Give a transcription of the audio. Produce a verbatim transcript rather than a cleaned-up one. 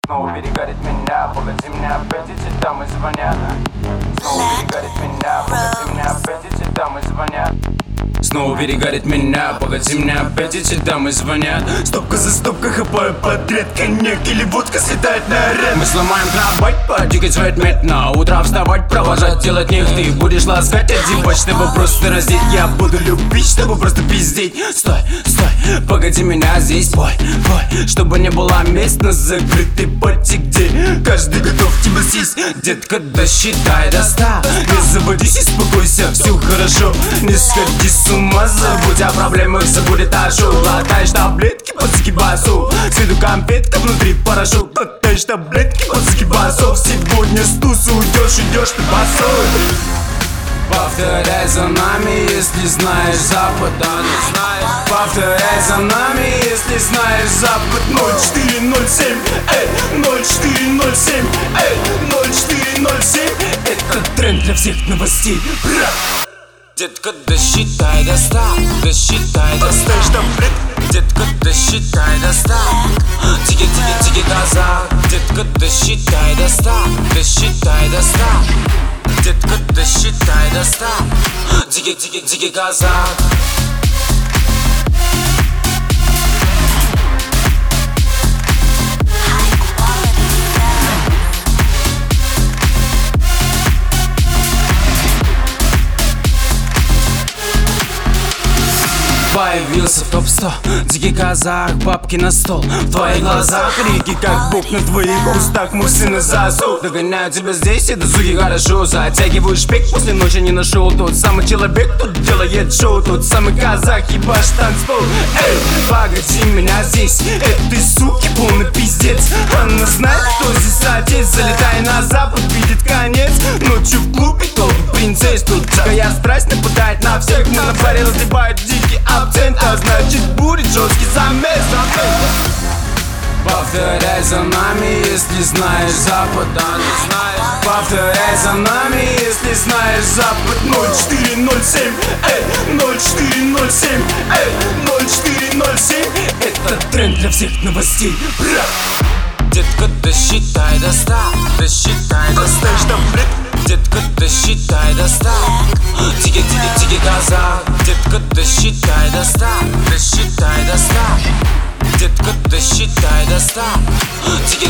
Снова перегорит меня, погоди мне опять эти дамы звонят. Снова перегорит меня, погоди мне опять эти дамы звонят. Снова перегорит меня, погоди мне опять эти дамы звонят. Стопка за стопкой хапаю подряд, коньяк или водка слетает на ряд. Мы сломаем кровать, потикать в отмет. На утро вставать, провожать, делать них. Ты будешь ласкать, одевать, чтобы просто раздеть. Я буду любить, чтобы просто пиздеть. Стой, стой, погоди меня здесь, бой, бой. Чтобы не было мест на закрытой пати, где каждый готов тебя съесть. Детка, досчитай до ста. Не заводись и успокойся, все хорошо. Не сходи с ума, забудь о проблемах, забудет ашу. Глотаешь таблетки под скибасу, с виду конфетка, внутри парашют. Глотаешь таблетки под скибасу. Сегодня с тусы уйдешь, идешь ты босой. Повторяй за нами, если знаешь запад, да не знаешь. Повторяй за нами, если знаешь запад. Ноль четыре ноль семь, эй, ноль четыре ноль семь, эй, ноль четыре ноль семь. Это тренд для всех новостей. Бра! Детка, досчитай до ста, досчитай до ста. Детка, досчитай до ста. Тики, тики, тики, газа. Детка, досчитай до ста, досчитай до ста. Детка, досчитай до ста. Тики, тики, тики, газа. Появился в топ сто, дикий казах, бабки на стол. В твоих глазах крики, как бук на твоих устах. Мой сын из АЗУ. Догоняю тебя здесь, это звуки хорошо. Затягиваю шпик, после ночи не нашел. Тот самый человек, тут делает шоу. Тот самый казах, ебашь танцпол. Эй, погоди меня здесь, этой суки полный пиздец. Она знает, кто здесь отец. Залетай на запад, видит конец. Ночью в клубе толпы принцесс. Тут дикая страсть нападает на всех. Мы на паре разливают дикий абсент, а значит будет жесткий замес. Повторяй за нами, если знаешь запад, да не знаешь. Повторяй за нами, если знаешь запад. Ноль четыре ноль семь, эй, ноль четыре ноль семь, эй, ноль четыре ноль семь. Это тренд для всех новостей. Бра! Детка, досчитай до ста, досчитай до ста. Детка, досчитай до ста. Тики, тики, тики, газа. Детка, досчитай до ста, досчитай до ста. Детка, досчитай до ста. Тики,